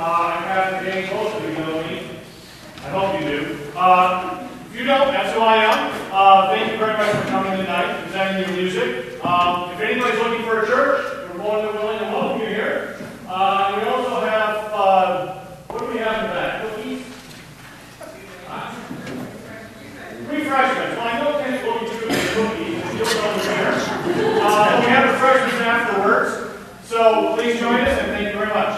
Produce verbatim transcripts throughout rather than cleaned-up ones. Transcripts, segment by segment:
Uh, I'm Pastor James. Most of you know me. I hope you do. Uh, if you don't, that's who I am. Uh, thank you very much for coming tonight, presenting your music. Um, if anybody's looking for a church, we're more than willing to welcome you here. Uh, we also have, uh, what do we have in the back? Cookies? Uh, refreshments. Well, I know Ken's looking through the cookies. You'll over here. Uh, and we have refreshments afterwards. So please join us, and thank you very much.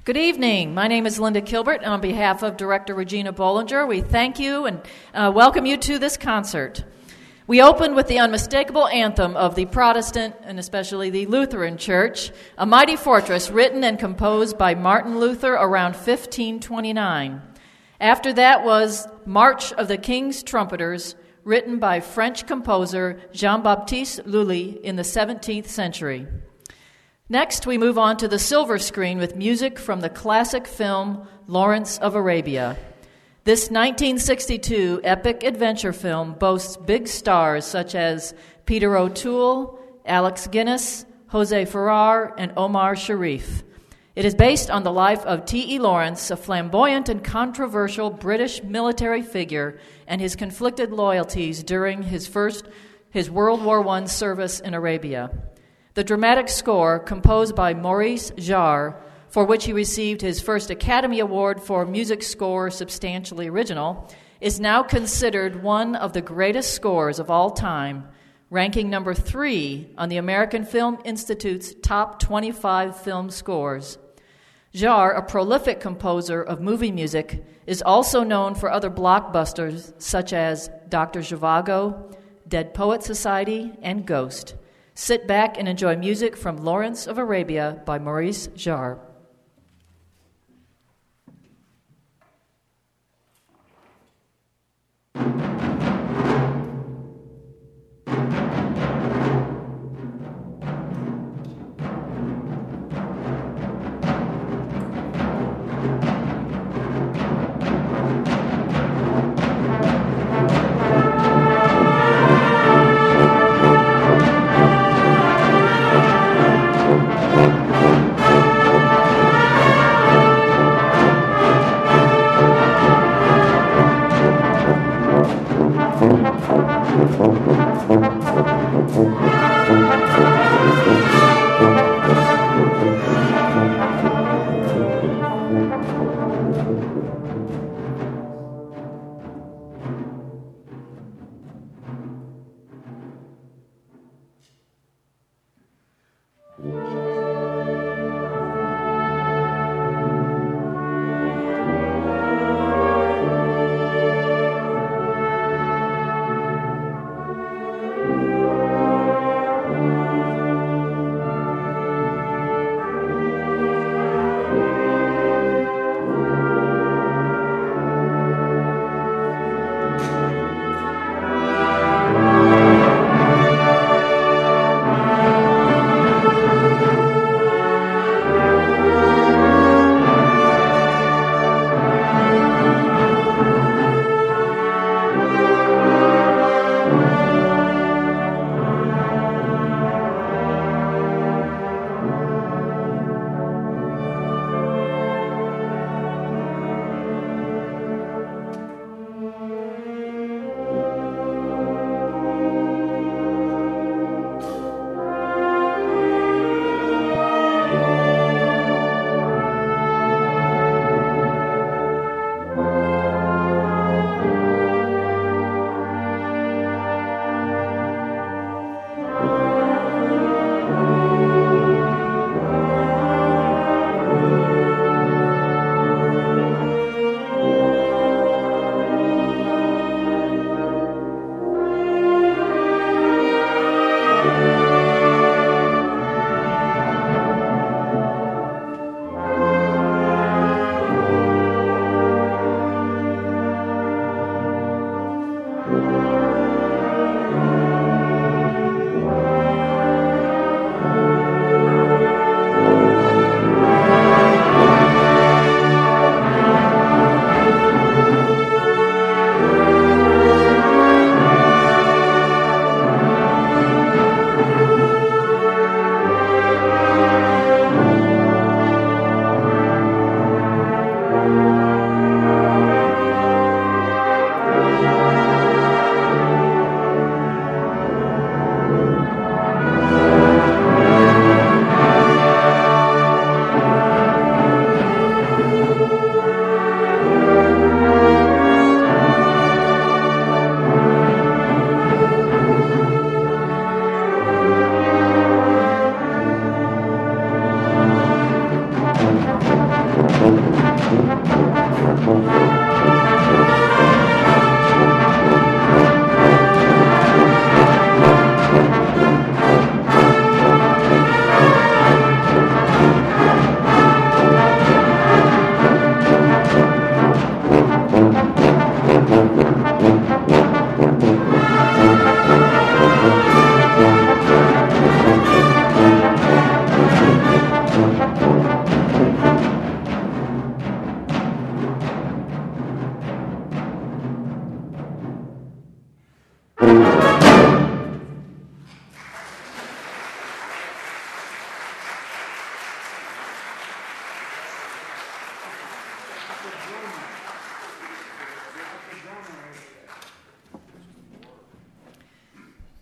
Good evening. My name is Linda Kilbert, and on behalf of Director Regina Bollinger, we thank you and uh, welcome you to this concert. We opened with the unmistakable anthem of the Protestant, and especially the Lutheran Church, A Mighty Fortress, written and composed by Martin Luther around fifteen twenty-nine. After that was March of the King's Trumpeters, written by French composer Jean-Baptiste Lully in the seventeenth century. Next, we move on to the silver screen with music from the classic film Lawrence of Arabia. This nineteen sixty-two epic adventure film boasts big stars such as Peter O'Toole, Alex Guinness, Jose Ferrer, and Omar Sharif. It is based on the life of T E Lawrence, a flamboyant and controversial British military figure, and his conflicted loyalties during his first his World War One service in Arabia. The dramatic score, composed by Maurice Jarre, for which he received his first Academy Award for Music Score Substantially Original, is now considered one of the greatest scores of all time, ranking number three on the American Film Institute's top twenty-five film scores. Jarre, a prolific composer of movie music, is also known for other blockbusters such as Doctor Zhivago, Dead Poets Society, and Ghost. Sit back and enjoy music from Lawrence of Arabia by Maurice Jarre. Thank you.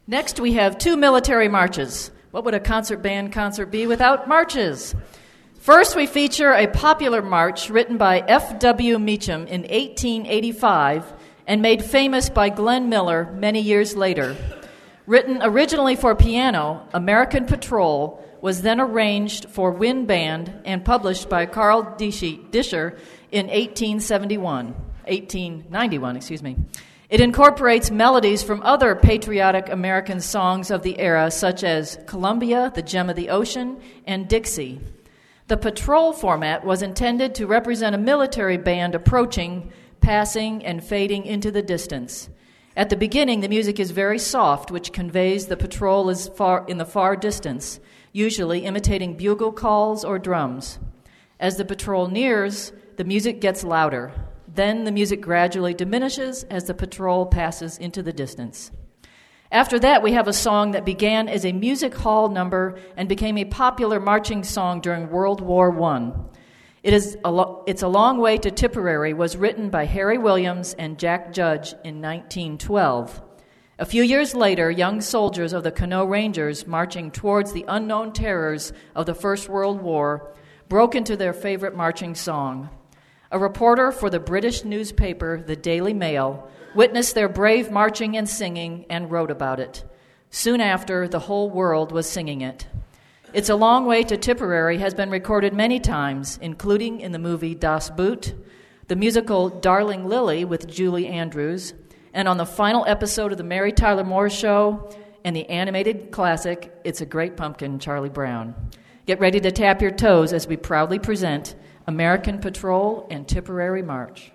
Next, we have two military marches. What would a concert band concert be without marches? First, we feature a popular march written by F W Meacham in eighteen eighty-five and made famous by Glenn Miller many years later. Written originally for piano, American Patrol was then arranged for wind band and published by Carl Discher in eighteen seventy-one, eighteen ninety-one, excuse me. It incorporates melodies from other patriotic American songs of the era, such as Columbia, The Gem of the Ocean, and Dixie. The patrol format was intended to represent a military band approaching, passing, and fading into the distance. At the beginning, the music is very soft, which conveys the patrol is far in the far distance, usually imitating bugle calls or drums. As the patrol nears, the music gets louder. Then the music gradually diminishes as the patrol passes into the distance. After that, we have a song that began as a music hall number and became a popular marching song during World War One. It is a lo- It's a Long Way to Tipperary was written by Harry Williams and Jack Judge in nineteen twelve. A few years later, young soldiers of the Connaught Rangers marching towards the unknown terrors of the First World War broke into their favorite marching song. A reporter for the British newspaper, the Daily Mail, witnessed their brave marching and singing and wrote about it. Soon after, the whole world was singing it. It's a Long Way to Tipperary has been recorded many times, including in the movie Das Boot, the musical Darling Lily with Julie Andrews, and on the final episode of the Mary Tyler Moore Show, and the animated classic It's a Great Pumpkin, Charlie Brown. Get ready to tap your toes as we proudly present American Patrol and Tipperary March.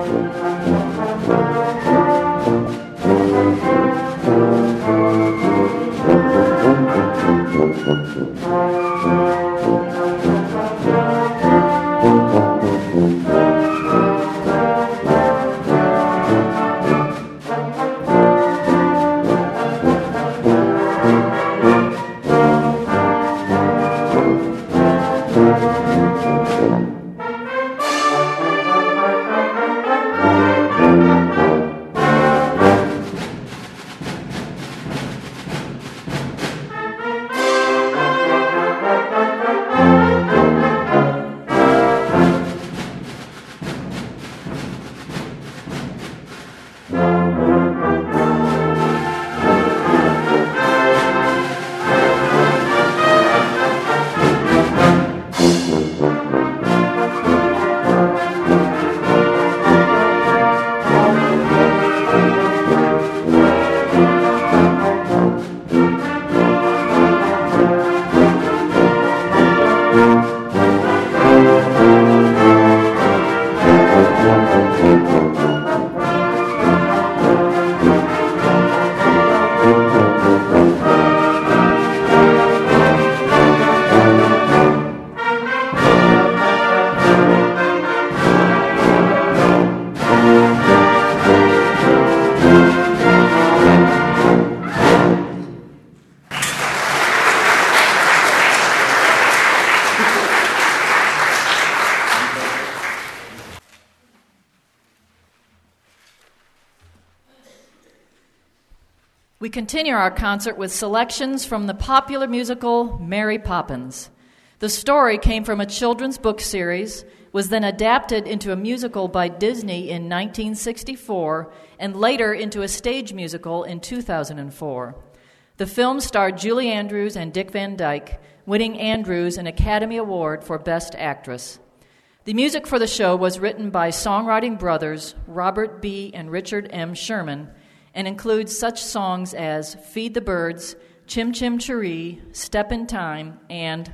We continue our concert with selections from the popular musical Mary Poppins. The story came from a children's book series, was then adapted into a musical by Disney in nineteen sixty-four, and later into a stage musical in two thousand four. The film starred Julie Andrews and Dick Van Dyke, winning Andrews an Academy Award for Best Actress. The music for the show was written by songwriting brothers Robert B. and Richard M. Sherman, and includes such songs as Feed the Birds, Chim Chim Cheree, Step in Time, and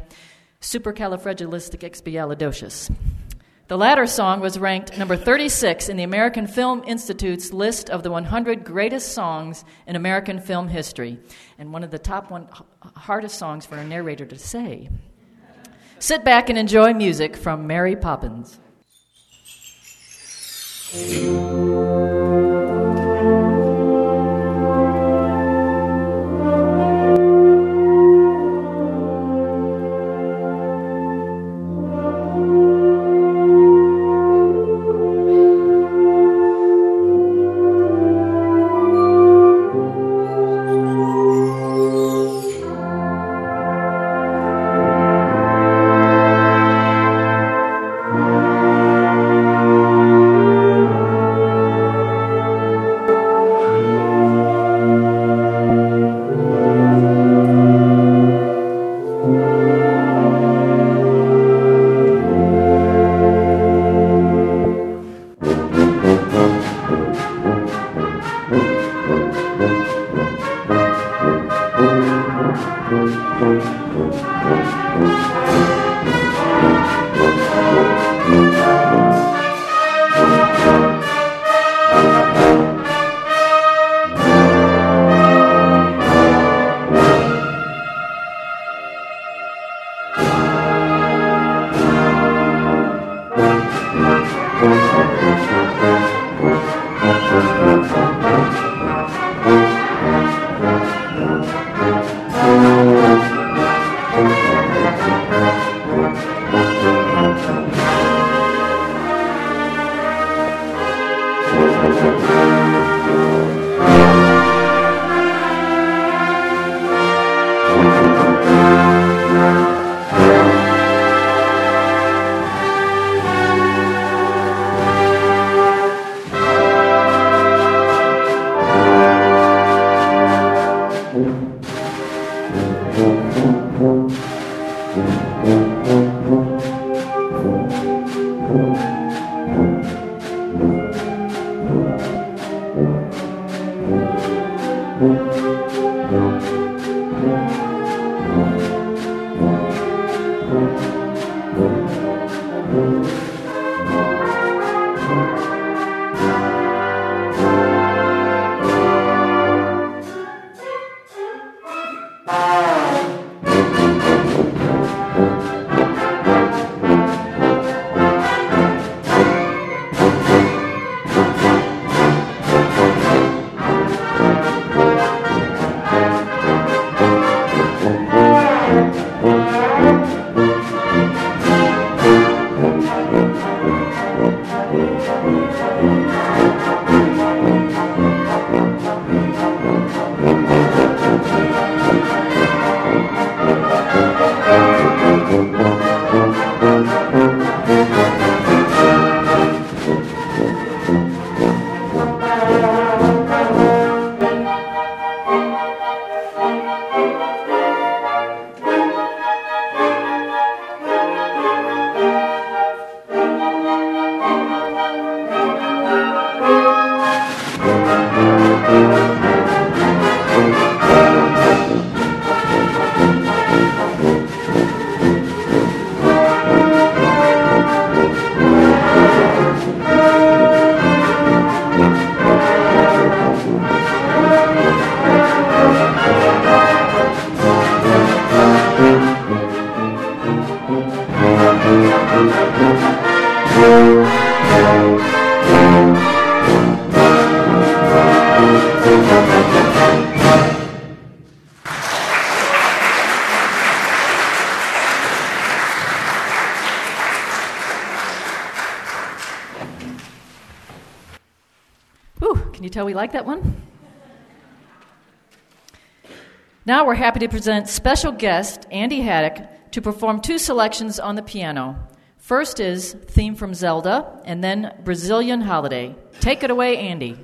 Supercalifragilisticexpialidocious. The latter song was ranked number thirty-six in the American Film Institute's list of the one hundred greatest songs in American film history, and one of the top one hardest songs for a narrator to say. Sit back and enjoy music from Mary Poppins. Can you tell we like that one? Now we're happy to present special guest Andy Haddock to perform two selections on the piano. First is Theme from Zelda, and then Brazilian Holiday. Take it away, Andy.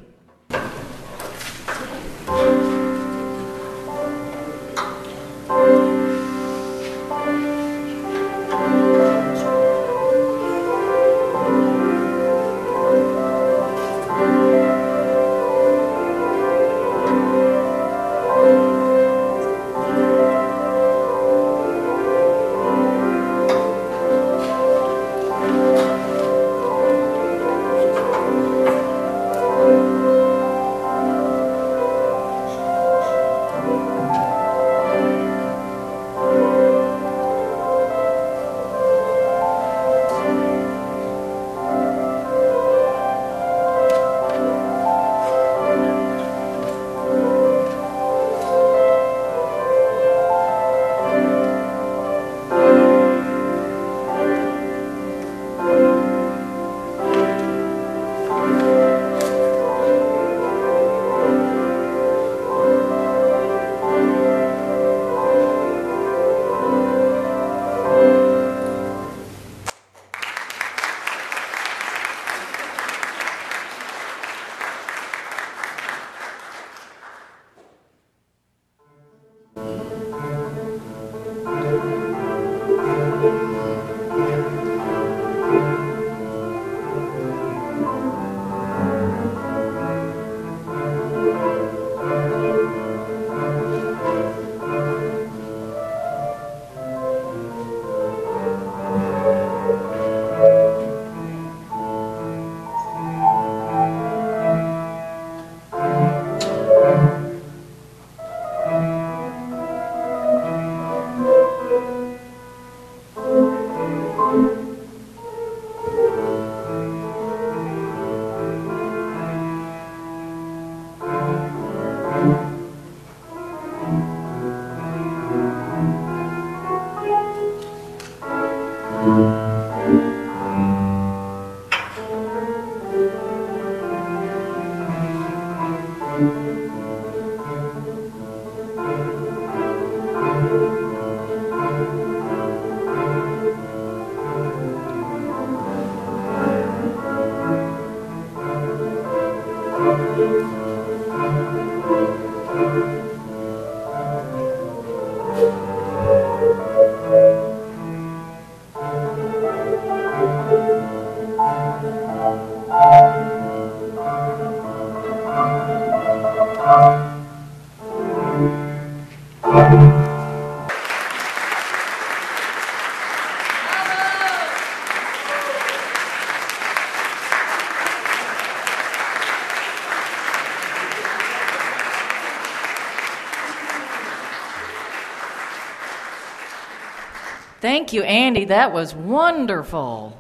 Thank you, Andy. That was wonderful.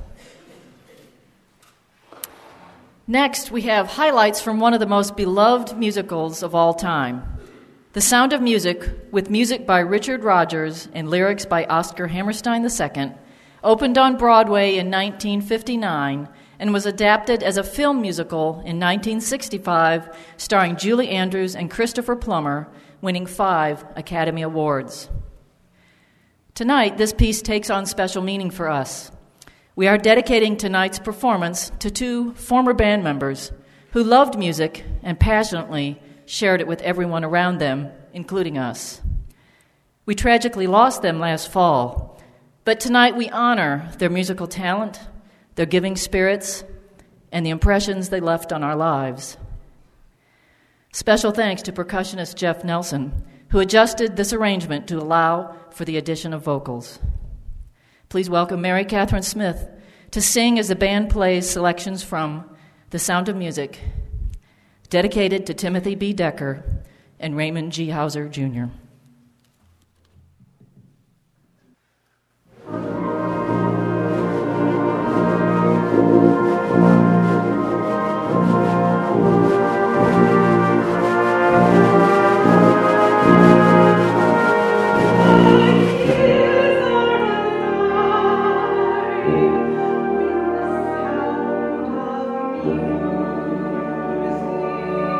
Next, we have highlights from one of the most beloved musicals of all time, The Sound of Music, with music by Richard Rodgers and lyrics by Oscar Hammerstein the Second, opened on Broadway in nineteen fifty-nine and was adapted as a film musical in nineteen sixty-five, starring Julie Andrews and Christopher Plummer, winning five Academy Awards. Tonight, this piece takes on special meaning for us. We are dedicating tonight's performance to two former band members who loved music and passionately shared it with everyone around them, including us. We tragically lost them last fall, but tonight we honor their musical talent, their giving spirits, and the impressions they left on our lives. Special thanks to percussionist Jeff Nelson, who adjusted this arrangement to allow for the addition of vocals. Please welcome Mary Catherine Smith to sing as the band plays selections from The Sound of Music, dedicated to Timothy B. Decker and Raymond G. Hauser, Junior Thank you.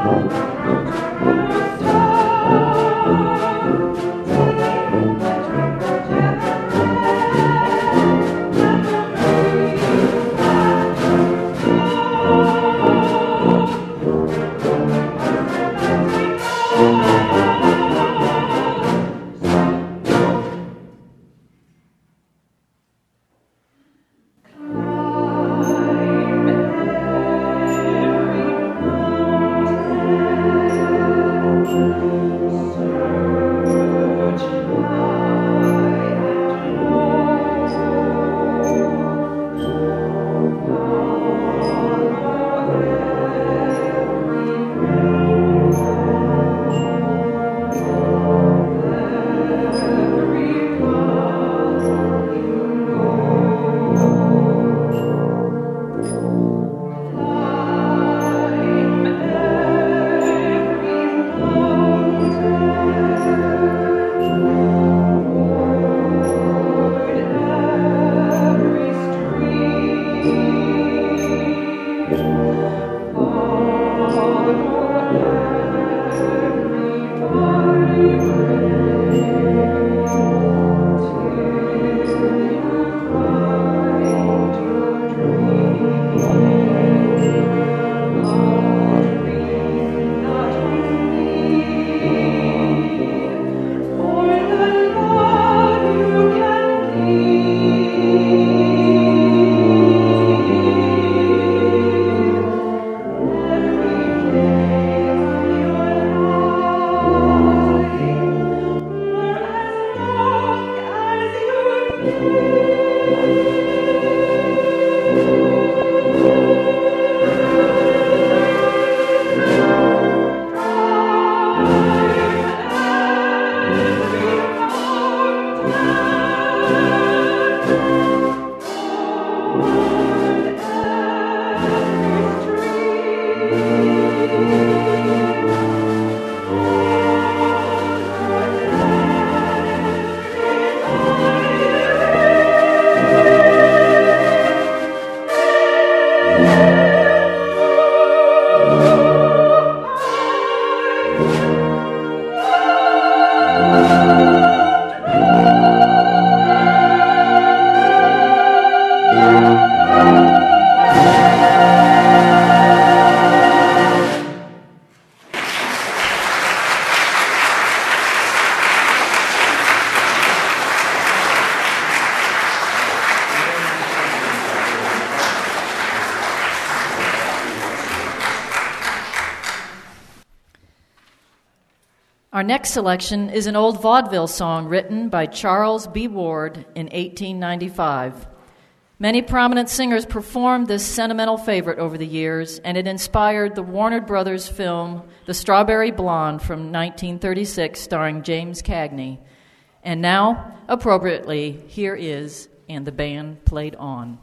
Our next selection is an old vaudeville song written by Charles B. Ward in eighteen ninety-five. Many prominent singers performed this sentimental favorite over the years, and it inspired the Warner Brothers film The Strawberry Blonde from nineteen thirty-six, starring James Cagney. And now, appropriately, here is And the Band Played On.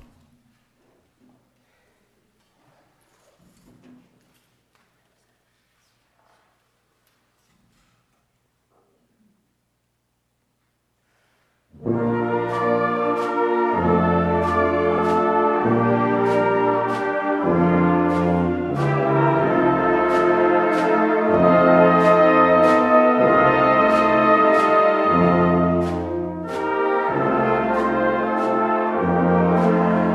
Thank you.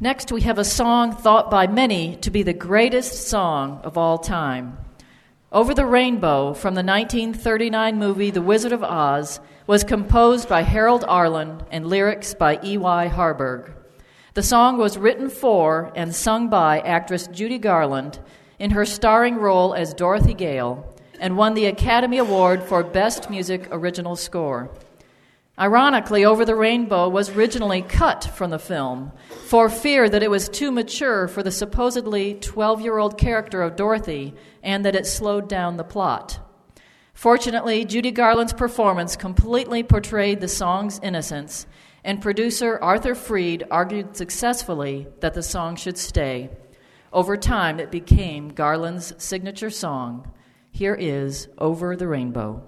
Next, we have a song thought by many to be the greatest song of all time. Over the Rainbow, from the nineteen thirty-nine movie The Wizard of Oz, was composed by Harold Arlen and lyrics by E Y Harburg. The song was written for and sung by actress Judy Garland in her starring role as Dorothy Gale, and won the Academy Award for Best Music Original Score. Ironically, Over the Rainbow was originally cut from the film for fear that it was too mature for the supposedly twelve-year-old character of Dorothy and that it slowed down the plot. Fortunately, Judy Garland's performance completely portrayed the song's innocence, and producer Arthur Freed argued successfully that the song should stay. Over time, it became Garland's signature song. Here is Over the Rainbow.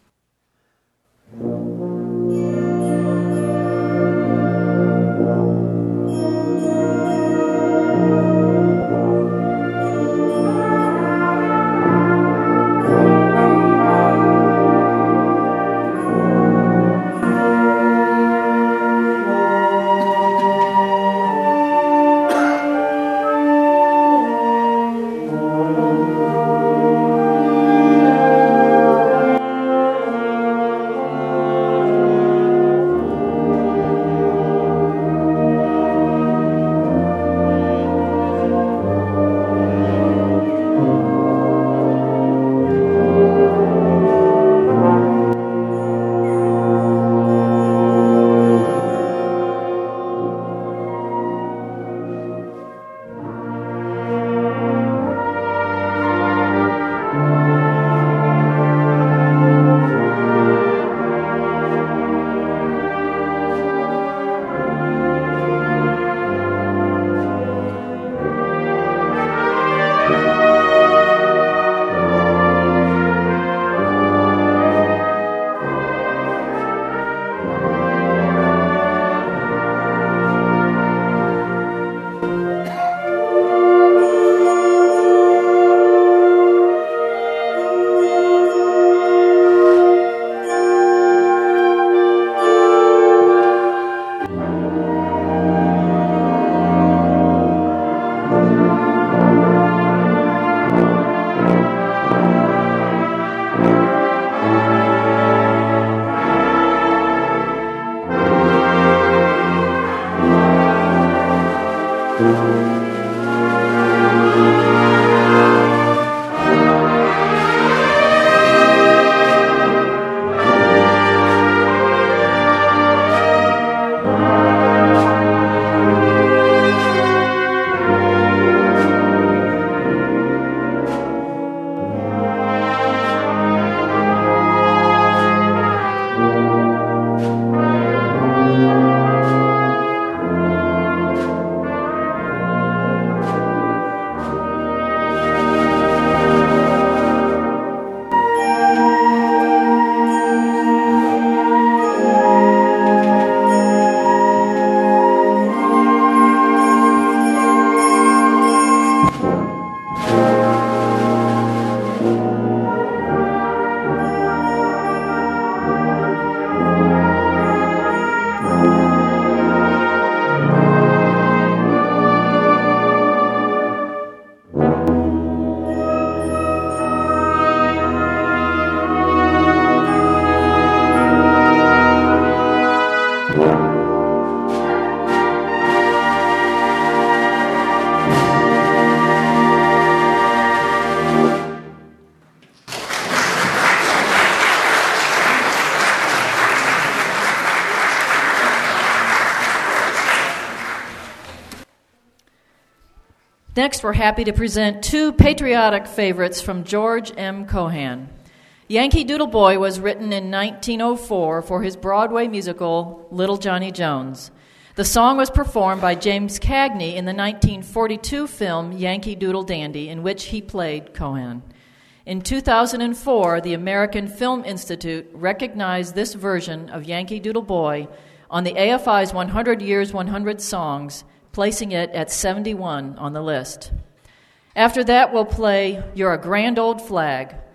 Next, we're happy to present two patriotic favorites from George M. Cohan. Yankee Doodle Boy was written in nineteen oh four for his Broadway musical Little Johnny Jones. The song was performed by James Cagney in the nineteen forty-two film Yankee Doodle Dandy, in which he played Cohan. In two thousand four, the American Film Institute recognized this version of Yankee Doodle Boy on the A F I's one hundred Years, one hundred Songs, placing it at seventy-one on the list. After that, we'll play You're a Grand Old Flag.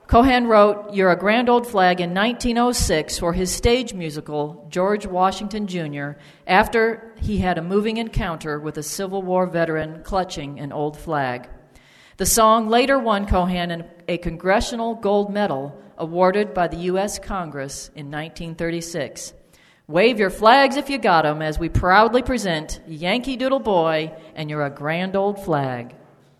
Cohan wrote You're a Grand Old Flag in nineteen oh six for his stage musical, George Washington Junior, after he had a moving encounter with a Civil War veteran clutching an old flag. The song later won Cohan a Congressional Gold Medal awarded by the U S Congress in nineteen thirty-six. Wave your flags if you got 'em as we proudly present Yankee Doodle Boy and You're a Grand Old Flag.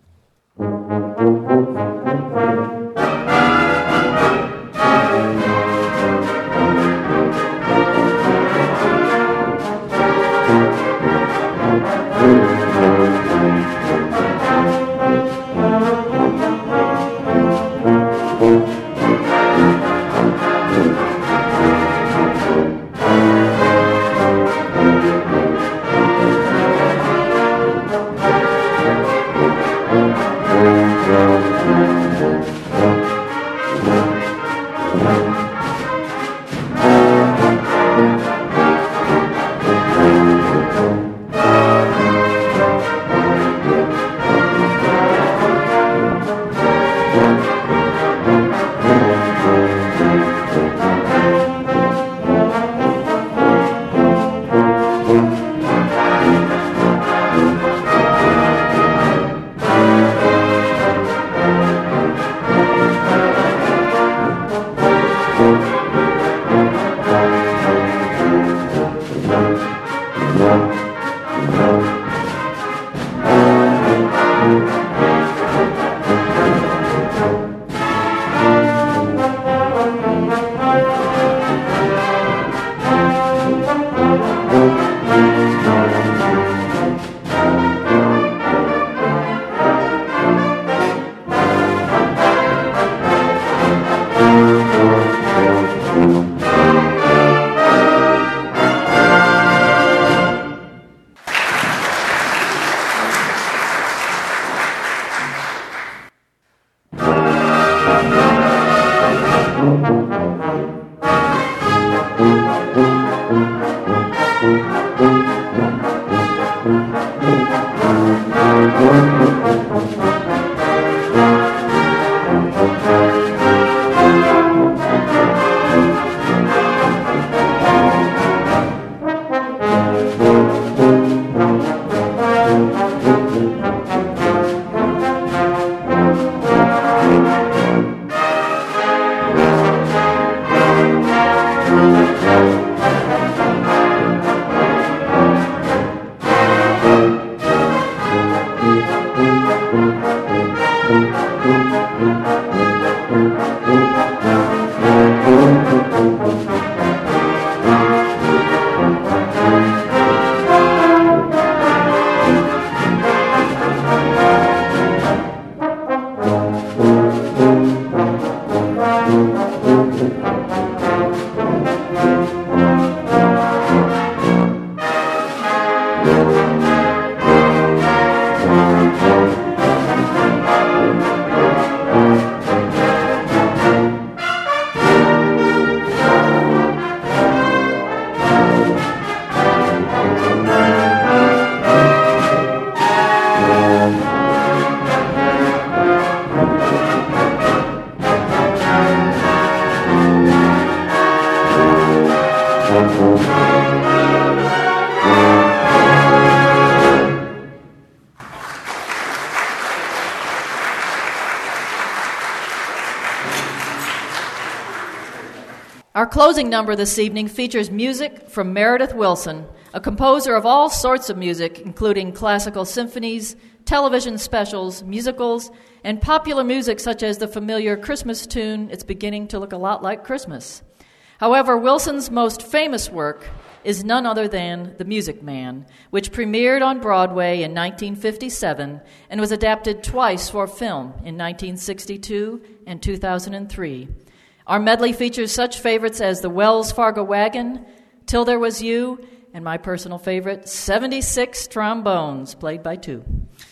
Our closing number this evening features music from Meredith Willson, a composer of all sorts of music, including classical symphonies, television specials, musicals, and popular music such as the familiar Christmas tune, It's Beginning to Look a Lot Like Christmas. However, Wilson's most famous work is none other than The Music Man, which premiered on Broadway in nineteen fifty-seven and was adapted twice for film in nineteen sixty-two and two thousand three. Our medley features such favorites as the Wells Fargo Wagon, Till There Was You, and my personal favorite, seventy-six Trombones, played by two.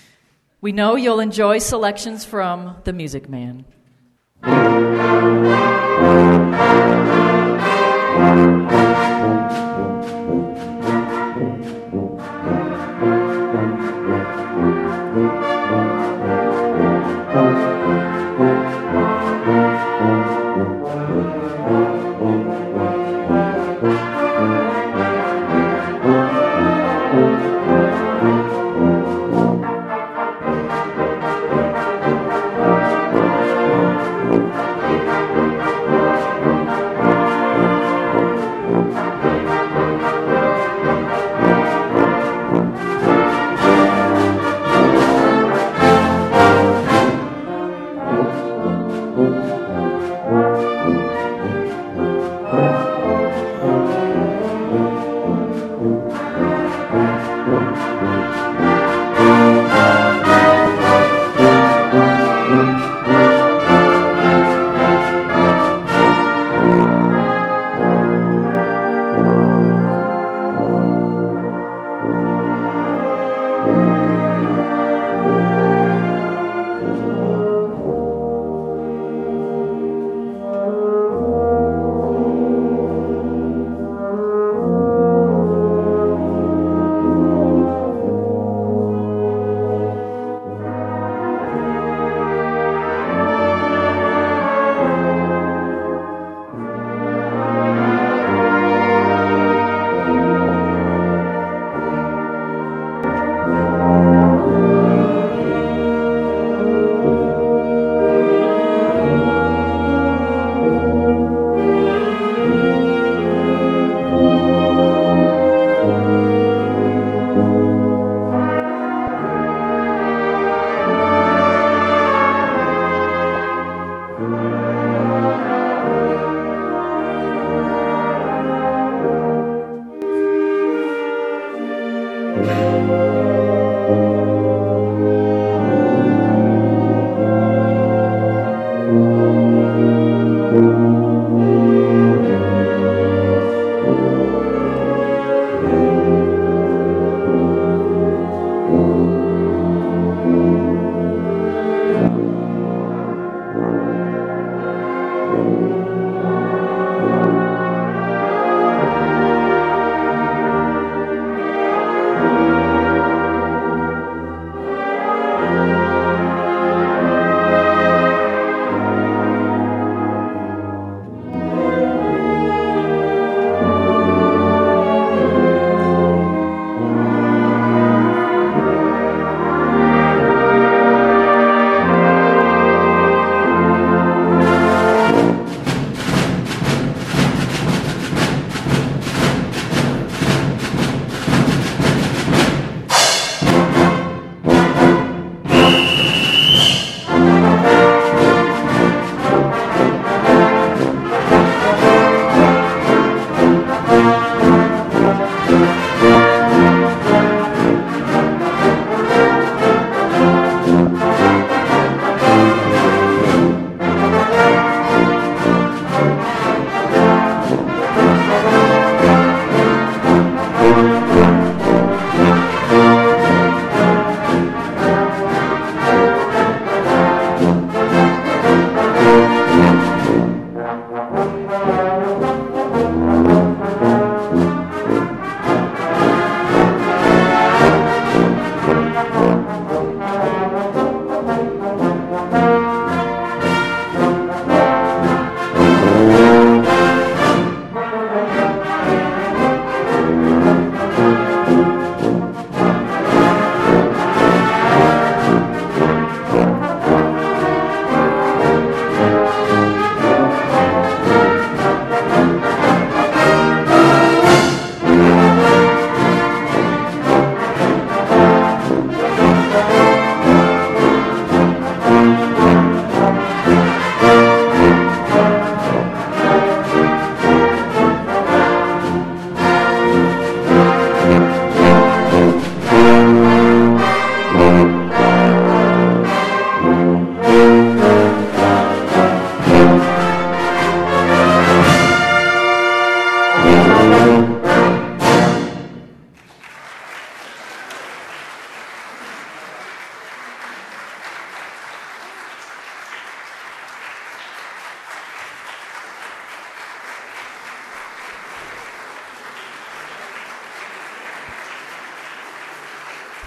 We know you'll enjoy selections from The Music Man. Thank you.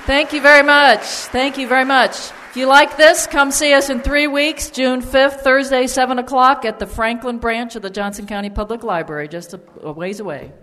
Thank you very much. Thank you very much. If you like this, come see us in three weeks, June fifth, Thursday, seven o'clock at the Franklin branch of the Johnson County Public Library, just a, a ways away.